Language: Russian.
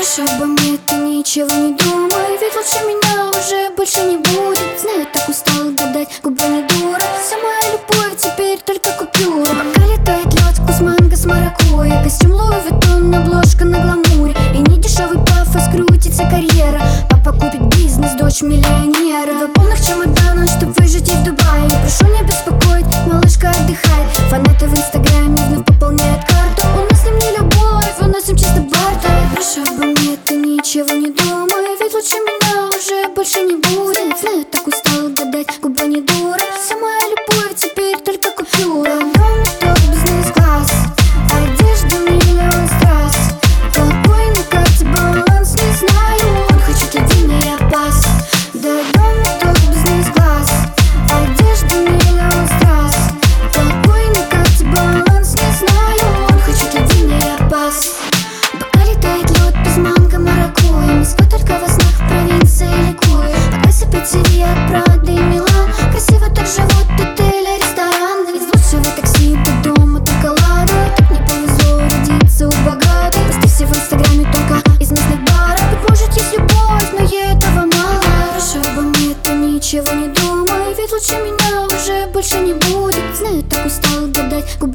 Хорошо обо мне ты ничего не думай, ведь лучше меня уже больше не будет. Знаю, так устал гадать, губа не дура. Вся моя любовь теперь только купюра. Пока летает лед, вкус манго с маракуйей, костюм Луи Vuitton, обложка на гламуре. И не дешевый пафос, крутится карьера. Папа купит бизнес, дочь миллионера. Два полных чемодана, чтоб выжить и в Дубае. Прошу не беспокоить, малышка отдыхает. Фанаты в инстаграме вновь пополняют карту. У нас с ним не любовь, у нас с ним чисто барта. Прошу обо мне ты ничего не думай, ведь лучше меня уже больше не будет. Знаю, так устал гадать, губа не дура. Вся моя любовь теперь только купюра. Дом не тот, бизнес-класс, одежда миллион страз. Какой на карте баланс, не знаю. Он хочет любви, я пас. Да, дом не тот, бизнес-класс, одежда миллион страз. Какой на карте баланс, не знаю. Он хочет любви, я пас. Пока летает лед без манго, маракуйя, Москва только во снах, провинция ликует. Пока сыпет Сирия, Прада и Милан. Красиво так живут отели, рестораны. Из лучшего такси до дома только лада. Так не повезло родиться у богатой. Посты в инстаграме только из местных баров. Быть может есть любовь, но ей этого мало. Хорошо обо мне ты ничего не думай, ведь лучше меня уже больше не будет. Знаю, так устал гадать, губа